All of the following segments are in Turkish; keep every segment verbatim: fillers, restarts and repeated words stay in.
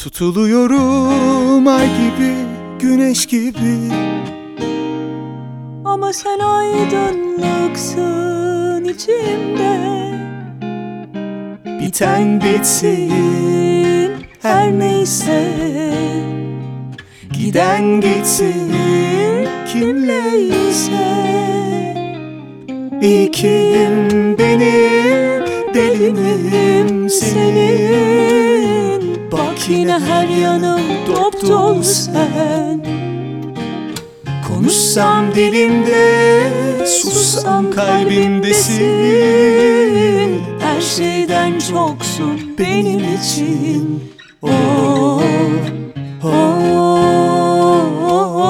Tutuluyorum ay gibi, güneş gibi. Ama sen aydınlıksın içimde. Biten bitsin her neyse, giden gitsin kimleyse. İkim benim, delinim senin. Bak yine her yanım dop dolu sen. Konuşsam dilimde, sussam kalbimdesin. Her şeyden çoksun benim için. Oh, oh, oh,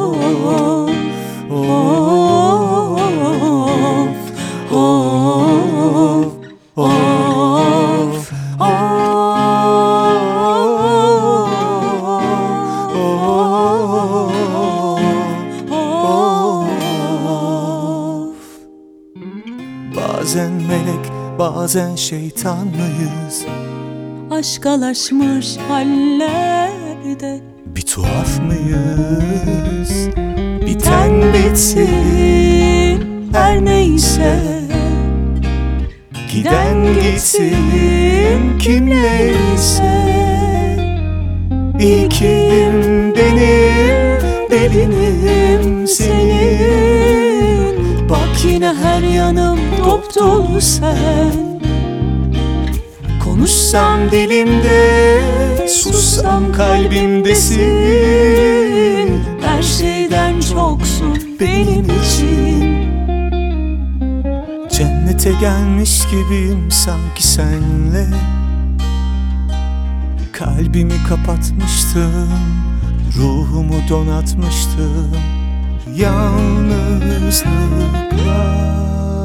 oh, oh, bazen melek, bazen şeytan mıyız? Aşkalaşmış hallerde Bir tuhaf mıyız? biten bitsin her neyse, Giden gitsin kimleyse. İkim benim, delinim senin. bak yine her yanım dop dolu sen. Konuşsam dilimde, sussam kalbimdesin. Her şeyden çoksun benim için. Cennete gelmiş gibiyim sanki senle. Kalbimi kapatmıştım, ruhumu donatmıştım yalnızlıkla.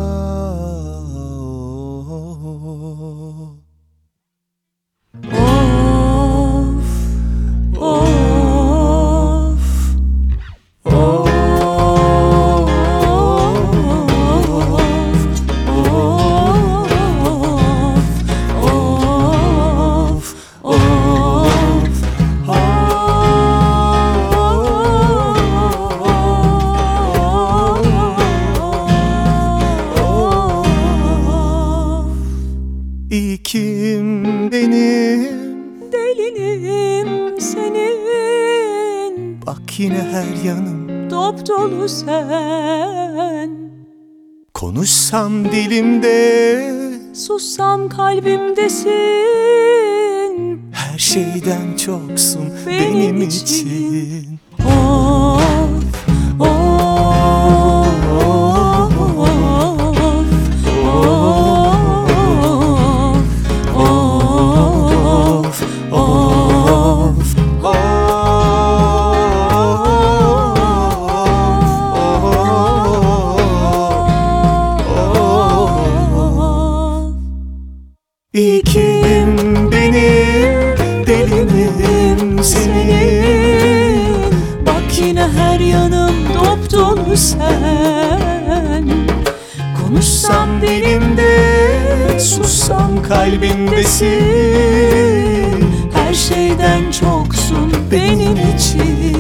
İkim benim, Delinim senin. bak yine her yanım Dop dolu sen. konuşsam dilimde. Sussam kalbimdesin. Her şeyden çoksun Benim benim için. için. Of, of, of, of, of, Of, of. İkim benim, delinim senin. Bak yine her yanım dop dolu sen. Konuşsam dilimde, sussam kalbimdesin. Her şeyden çoksun benim için.